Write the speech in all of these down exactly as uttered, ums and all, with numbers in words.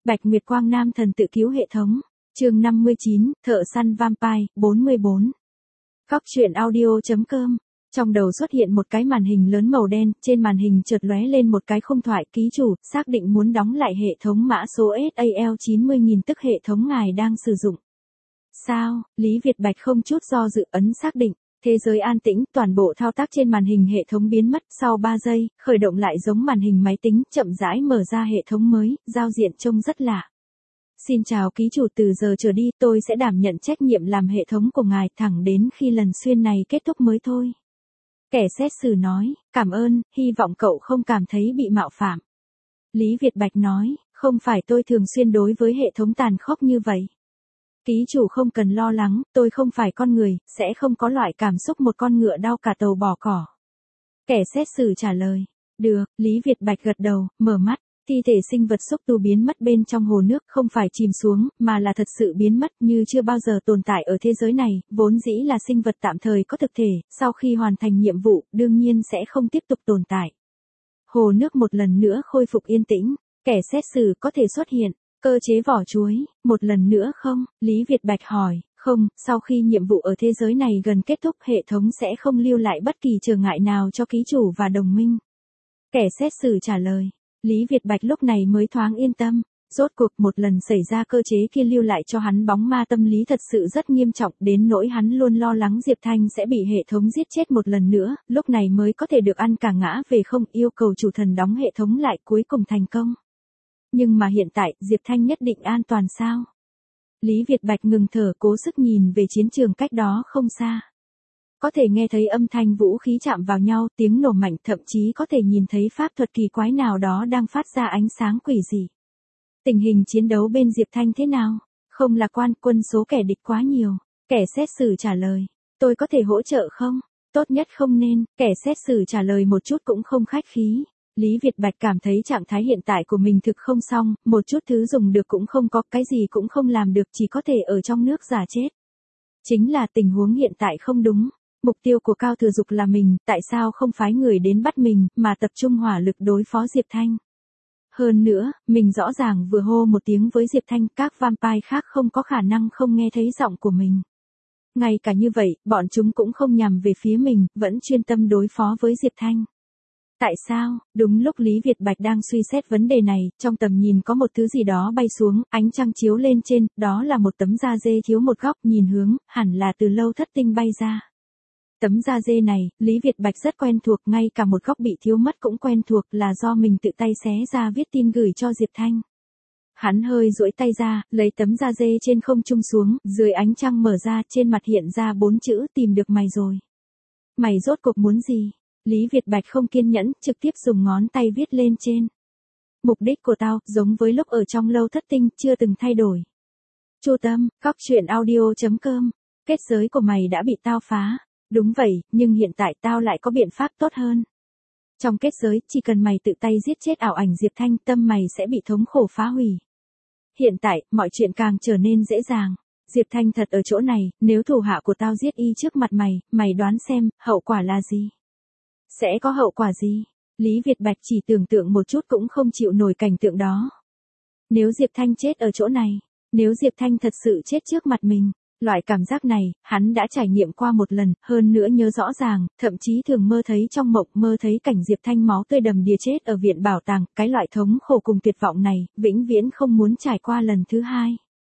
Bạch Nguyệt Quang Nam thần tự cứu hệ thống. Chương năm mươi chín, Thợ săn vampire, bốn mươi bốn. Góc truyện audio.com. Trong đầu xuất hiện một cái màn hình lớn màu đen, trên màn hình chợt lóe lên một cái khung thoại, ký chủ, xác định muốn đóng lại hệ thống mã số ét a lờ chín mươi nghìn tức hệ thống ngài đang sử dụng. Sao? Lý Việt Bạch không chút do dự ấn xác định. Thế giới an tĩnh, toàn bộ thao tác trên màn hình hệ thống biến mất, sau ba giây, khởi động lại giống màn hình máy tính, chậm rãi mở ra hệ thống mới, giao diện trông rất lạ. Xin chào ký chủ, từ giờ trở đi, tôi sẽ đảm nhận trách nhiệm làm hệ thống của ngài thẳng đến khi lần xuyên này kết thúc mới thôi. Kẻ xét xử nói, cảm ơn, hy vọng cậu không cảm thấy bị mạo phạm. Lý Việt Bạch nói, không phải tôi thường xuyên đối với hệ thống tàn khốc như vậy. Ký chủ không cần lo lắng, tôi không phải con người, sẽ không có loại cảm xúc một con ngựa đau cả tàu bỏ cỏ. Kẻ xét xử trả lời, được, Lý Việt Bạch gật đầu, mở mắt, thi thể sinh vật xúc tu biến mất bên trong hồ nước, không phải chìm xuống, mà là thật sự biến mất như chưa bao giờ tồn tại ở thế giới này, vốn dĩ là sinh vật tạm thời có thực thể, sau khi hoàn thành nhiệm vụ, đương nhiên sẽ không tiếp tục tồn tại. Hồ nước một lần nữa khôi phục yên tĩnh, kẻ xét xử có thể xuất hiện. Cơ chế vỏ chuối, một lần nữa không? Lý Việt Bạch hỏi, không, sau khi nhiệm vụ ở thế giới này gần kết thúc hệ thống sẽ không lưu lại bất kỳ trở ngại nào cho ký chủ và đồng minh. Kẻ xét xử trả lời, Lý Việt Bạch lúc này mới thoáng yên tâm, rốt cuộc một lần xảy ra cơ chế kia lưu lại cho hắn bóng ma tâm lý thật sự rất nghiêm trọng đến nỗi hắn luôn lo lắng Diệp Thanh sẽ bị hệ thống giết chết một lần nữa, lúc này mới có thể được ăn cả ngã về không, yêu cầu chủ thần đóng hệ thống lại cuối cùng thành công. Nhưng mà hiện tại, Diệp Thanh nhất định an toàn sao? Lý Việt Bạch ngừng thở cố sức nhìn về chiến trường cách đó không xa. Có thể nghe thấy âm thanh vũ khí chạm vào nhau, tiếng nổ mạnh, thậm chí có thể nhìn thấy pháp thuật kỳ quái nào đó đang phát ra ánh sáng quỷ dị. Tình hình chiến đấu bên Diệp Thanh thế nào? Không lạc quan, quân số kẻ địch quá nhiều. Kẻ xét xử trả lời, tôi có thể hỗ trợ không? Tốt nhất không nên, kẻ xét xử trả lời một chút cũng không khách khí. Lý Việt Bạch cảm thấy trạng thái hiện tại của mình thực không xong, một chút thứ dùng được cũng không có, cái gì cũng không làm được, chỉ có thể ở trong nước giả chết. Chính là tình huống hiện tại không đúng, mục tiêu của Cao Thừa Dục là mình, tại sao không phái người đến bắt mình, mà tập trung hỏa lực đối phó Diệp Thanh. Hơn nữa, mình rõ ràng vừa hô một tiếng với Diệp Thanh, các vampire khác không có khả năng không nghe thấy giọng của mình. Ngay cả như vậy, bọn chúng cũng không nhằm về phía mình, vẫn chuyên tâm đối phó với Diệp Thanh. Tại sao? Đúng lúc Lý Việt Bạch đang suy xét vấn đề này, trong tầm nhìn có một thứ gì đó bay xuống, ánh trăng chiếu lên trên, đó là một tấm da dê thiếu một góc, nhìn hướng, hẳn là từ lâu thất tinh bay ra. Tấm da dê này, Lý Việt Bạch rất quen thuộc, ngay cả một góc bị thiếu mất cũng quen thuộc, là do mình tự tay xé ra viết tin gửi cho Diệp Thanh. Hắn hơi duỗi tay ra, lấy tấm da dê trên không trung xuống, dưới ánh trăng mở ra, trên mặt hiện ra bốn chữ, tìm được mày rồi. Mày rốt cuộc muốn gì? Lý Việt Bạch không kiên nhẫn, trực tiếp dùng ngón tay viết lên trên. Mục đích của tao, giống với lúc ở trong lâu thất tinh, chưa từng thay đổi. Chu Tâm, góc truyện audio.com. Kết giới của mày đã bị tao phá. Đúng vậy, nhưng hiện tại tao lại có biện pháp tốt hơn. Trong kết giới, chỉ cần mày tự tay giết chết ảo ảnh Diệp Thanh, tâm mày sẽ bị thống khổ phá hủy. Hiện tại, mọi chuyện càng trở nên dễ dàng. Diệp Thanh thật ở chỗ này, nếu thủ hạ của tao giết y trước mặt mày, mày đoán xem, hậu quả là gì? Sẽ có hậu quả gì? Lý Việt Bạch chỉ tưởng tượng một chút cũng không chịu nổi cảnh tượng đó. Nếu Diệp Thanh chết ở chỗ này, nếu Diệp Thanh thật sự chết trước mặt mình, loại cảm giác này, hắn đã trải nghiệm qua một lần, hơn nữa nhớ rõ ràng, thậm chí thường mơ thấy trong mộng, mơ thấy cảnh Diệp Thanh máu tươi đầm đìa chết ở viện bảo tàng, cái loại thống khổ cùng tuyệt vọng này, vĩnh viễn không muốn trải qua lần thứ hai.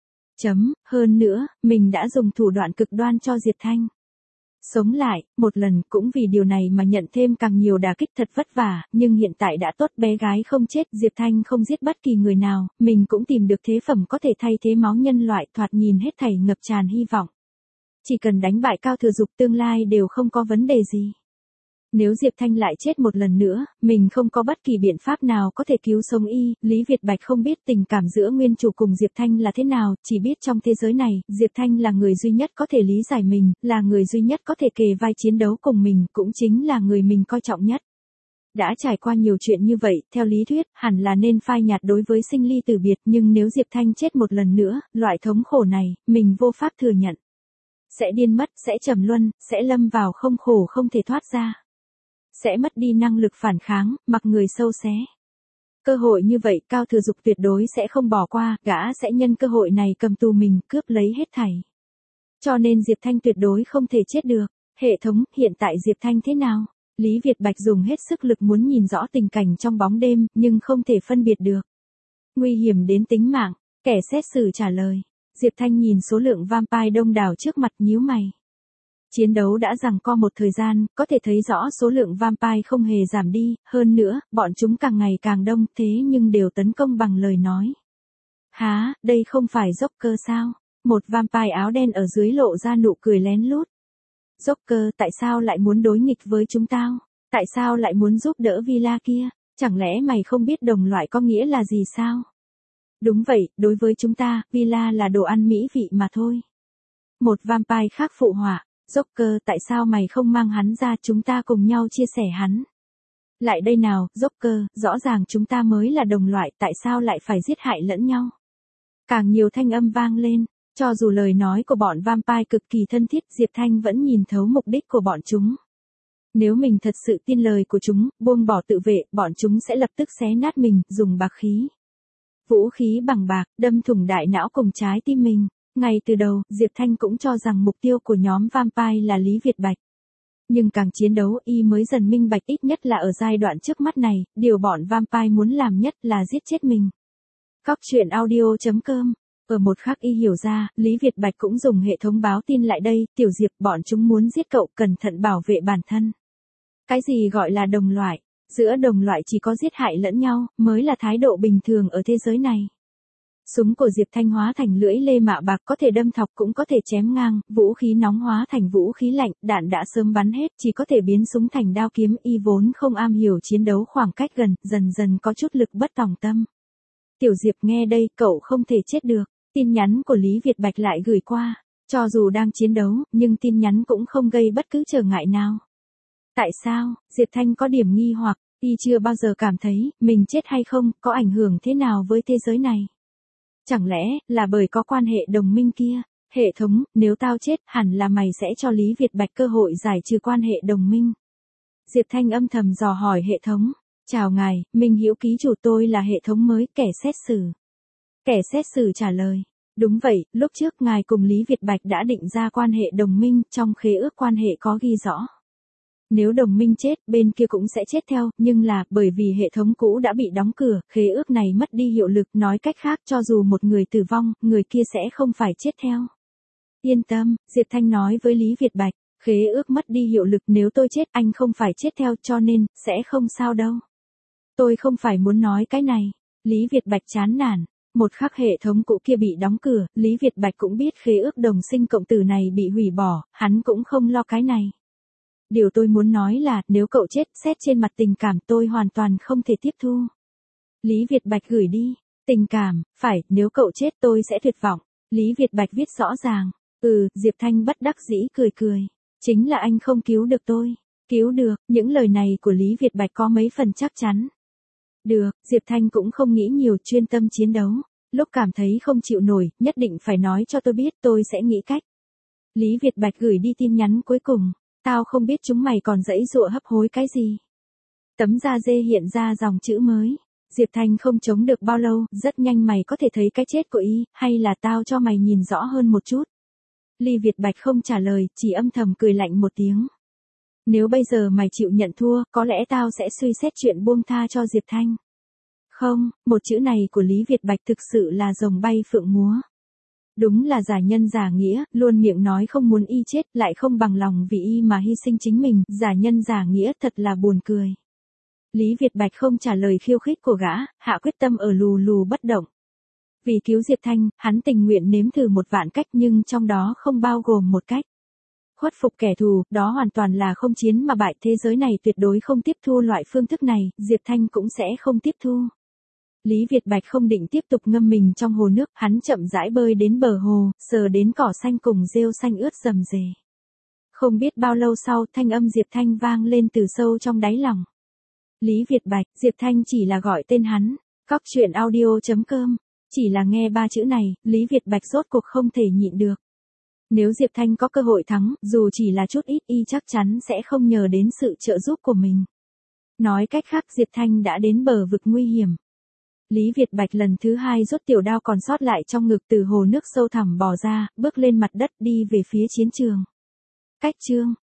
Chấm, hơn nữa, mình đã dùng thủ đoạn cực đoan cho Diệp Thanh. Sống lại, một lần, cũng vì điều này mà nhận thêm càng nhiều đả kích, thật vất vả, nhưng hiện tại đã tốt, bé gái không chết, Diệp Thanh không giết bất kỳ người nào, mình cũng tìm được thế phẩm có thể thay thế máu nhân loại, thoạt nhìn hết thảy ngập tràn hy vọng. Chỉ cần đánh bại Cao Thừa Dục, tương lai đều không có vấn đề gì. Nếu Diệp Thanh lại chết một lần nữa, mình không có bất kỳ biện pháp nào có thể cứu sống y. Lý Việt Bạch không biết tình cảm giữa nguyên chủ cùng Diệp Thanh là thế nào, chỉ biết trong thế giới này, Diệp Thanh là người duy nhất có thể lý giải mình, là người duy nhất có thể kề vai chiến đấu cùng mình, cũng chính là người mình coi trọng nhất. Đã trải qua nhiều chuyện như vậy, theo lý thuyết, hẳn là nên phai nhạt đối với sinh ly tử biệt, nhưng nếu Diệp Thanh chết một lần nữa, loại thống khổ này, mình vô pháp thừa nhận. Sẽ điên mất, sẽ trầm luân, sẽ lâm vào không khổ không thể thoát ra. Sẽ mất đi năng lực phản kháng, mặc người sâu xé. Cơ hội như vậy Cao Thừa Dục tuyệt đối sẽ không bỏ qua, gã sẽ nhân cơ hội này cầm tù mình, cướp lấy hết thảy. Cho nên Diệp Thanh tuyệt đối không thể chết được. Hệ thống, hiện tại Diệp Thanh thế nào? Lý Việt Bạch dùng hết sức lực muốn nhìn rõ tình cảnh trong bóng đêm, nhưng không thể phân biệt được. Nguy hiểm đến tính mạng, kẻ xét xử trả lời. Diệp Thanh nhìn số lượng vampire đông đảo trước mặt nhíu mày. Chiến đấu đã giằng co một thời gian, có thể thấy rõ số lượng vampire không hề giảm đi, hơn nữa, bọn chúng càng ngày càng đông, thế nhưng đều tấn công bằng lời nói. Há, đây không phải Joker sao? Một vampire áo đen ở dưới lộ ra nụ cười lén lút. Joker, tại sao lại muốn đối nghịch với chúng tao? Tại sao lại muốn giúp đỡ Villa kia? Chẳng lẽ mày không biết đồng loại có nghĩa là gì sao? Đúng vậy, đối với chúng ta, Villa là đồ ăn mỹ vị mà thôi. Một vampire khác phụ họa. Joker, tại sao mày không mang hắn ra, chúng ta cùng nhau chia sẻ hắn? Lại đây nào, Joker, rõ ràng chúng ta mới là đồng loại, tại sao lại phải giết hại lẫn nhau? Càng nhiều thanh âm vang lên, cho dù lời nói của bọn vampire cực kỳ thân thiết, Diệp Thanh vẫn nhìn thấu mục đích của bọn chúng. Nếu mình thật sự tin lời của chúng, buông bỏ tự vệ, bọn chúng sẽ lập tức xé nát mình, dùng bạc khí. Vũ khí bằng bạc, đâm thủng đại não cùng trái tim mình. Ngay từ đầu, Diệp Thanh cũng cho rằng mục tiêu của nhóm vampire là Lý Việt Bạch. Nhưng càng chiến đấu, y mới dần minh bạch, ít nhất là ở giai đoạn trước mắt này, điều bọn vampire muốn làm nhất là giết chết mình. Cóc truyện audio chấm com. Ở một khắc y hiểu ra, Lý Việt Bạch cũng dùng hệ thống báo tin lại đây, Tiểu Diệp, bọn chúng muốn giết cậu, cẩn thận bảo vệ bản thân. Cái gì gọi là đồng loại? Giữa đồng loại chỉ có giết hại lẫn nhau, mới là thái độ bình thường ở thế giới này. Súng của Diệp Thanh hóa thành lưỡi lê mạ bạc, có thể đâm thọc cũng có thể chém ngang, vũ khí nóng hóa thành vũ khí lạnh, đạn đã sớm bắn hết, chỉ có thể biến súng thành đao kiếm, y vốn không am hiểu chiến đấu khoảng cách gần, dần dần có chút lực bất tòng tâm. Tiểu Diệp nghe đây, cậu không thể chết được. Tin nhắn của Lý Việt Bạch lại gửi qua, cho dù đang chiến đấu, nhưng tin nhắn cũng không gây bất cứ trở ngại nào. Tại sao? Diệp Thanh có điểm nghi hoặc, y chưa bao giờ cảm thấy, mình chết hay không, có ảnh hưởng thế nào với thế giới này. Chẳng lẽ, là bởi có quan hệ đồng minh kia? Hệ thống, nếu tao chết, hẳn là mày sẽ cho Lý Việt Bạch cơ hội giải trừ quan hệ đồng minh. Diệp Thanh âm thầm dò hỏi hệ thống. Chào ngài, Minh Hữu ký chủ, tôi là hệ thống mới, kẻ xét xử. Kẻ xét xử trả lời. Đúng vậy, lúc trước ngài cùng Lý Việt Bạch đã định ra quan hệ đồng minh, trong khế ước quan hệ có ghi rõ. Nếu đồng minh chết, bên kia cũng sẽ chết theo, nhưng là, bởi vì hệ thống cũ đã bị đóng cửa, khế ước này mất đi hiệu lực, nói cách khác, cho dù một người tử vong, người kia sẽ không phải chết theo. Yên tâm, Diệp Thanh nói với Lý Việt Bạch, khế ước mất đi hiệu lực, nếu tôi chết, anh không phải chết theo, cho nên, sẽ không sao đâu. Tôi không phải muốn nói cái này. Lý Việt Bạch chán nản. Một khắc hệ thống cũ kia bị đóng cửa, Lý Việt Bạch cũng biết khế ước đồng sinh cộng tử này bị hủy bỏ, hắn cũng không lo cái này. Điều tôi muốn nói là, nếu cậu chết, xét trên mặt tình cảm tôi hoàn toàn không thể tiếp thu. Lý Việt Bạch gửi đi. Tình cảm, phải, nếu cậu chết tôi sẽ tuyệt vọng. Lý Việt Bạch viết rõ ràng. Ừ, Diệp Thanh bất đắc dĩ cười cười. Chính là anh không cứu được tôi. Cứu được, những lời này của Lý Việt Bạch có mấy phần chắc chắn. Được, Diệp Thanh cũng không nghĩ nhiều, chuyên tâm chiến đấu. Lúc cảm thấy không chịu nổi, nhất định phải nói cho tôi biết, tôi sẽ nghĩ cách. Lý Việt Bạch gửi đi tin nhắn cuối cùng. Tao không biết chúng mày còn dãy dụa hấp hối cái gì. Tấm da dê hiện ra dòng chữ mới. Diệp Thanh không chống được bao lâu, rất nhanh mày có thể thấy cái chết của y, hay là tao cho mày nhìn rõ hơn một chút. Lý Việt Bạch không trả lời, chỉ âm thầm cười lạnh một tiếng. Nếu bây giờ mày chịu nhận thua, có lẽ tao sẽ suy xét chuyện buông tha cho Diệp Thanh. Không, một chữ này của Lý Việt Bạch thực sự là rồng bay phượng múa. Đúng là giả nhân giả nghĩa, luôn miệng nói không muốn y chết, lại không bằng lòng vì y mà hy sinh chính mình, giả nhân giả nghĩa thật là buồn cười. Lý Việt Bạch không trả lời khiêu khích của gã, hạ quyết tâm ở lù lù bất động. Vì cứu Diệp Thanh, hắn tình nguyện nếm thử một vạn cách nhưng trong đó không bao gồm một cách. Khuất phục kẻ thù, đó hoàn toàn là không chiến mà bại, thế giới này tuyệt đối không tiếp thu loại phương thức này, Diệp Thanh cũng sẽ không tiếp thu. Lý Việt Bạch không định tiếp tục ngâm mình trong hồ nước, hắn chậm rãi bơi đến bờ hồ, sờ đến cỏ xanh cùng rêu xanh ướt rầm rề. Không biết bao lâu sau, thanh âm Diệp Thanh vang lên từ sâu trong đáy lòng. Lý Việt Bạch, Diệp Thanh chỉ là gọi tên hắn. Cóc truyện audio chấm com. Chỉ là nghe ba chữ này, Lý Việt Bạch rốt cuộc không thể nhịn được. Nếu Diệp Thanh có cơ hội thắng, dù chỉ là chút ít, y chắc chắn sẽ không nhờ đến sự trợ giúp của mình. Nói cách khác, Diệp Thanh đã đến bờ vực nguy hiểm. Lý Việt Bạch lần thứ hai rút tiểu đao còn sót lại trong ngực từ hồ nước sâu thẳm bò ra, bước lên mặt đất đi về phía chiến trường. Cách chương